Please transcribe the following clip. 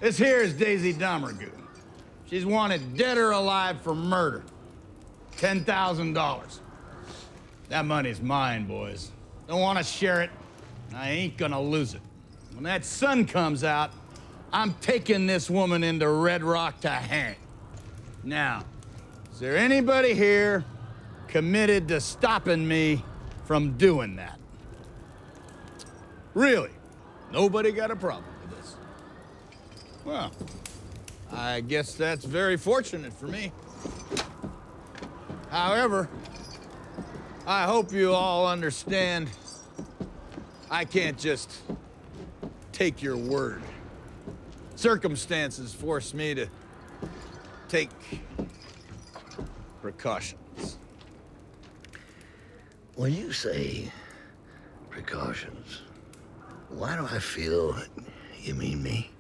This here is Daisy Domergue. She's wanted dead or alive for murder. $10,000. That money's mine, boys. Don't want to share it. I ain't gonna lose it. When that sun comes out, I'm taking this woman into Red Rock to hang. Now, is there anybody here committed to stopping me from doing that? Really? Nobody got a problem with this? Well, I guess that's very fortunate for me. However, I hope you all understand I can't just take your word. Circumstances force me to take precautions. When you say precautions, why do I feel you mean me?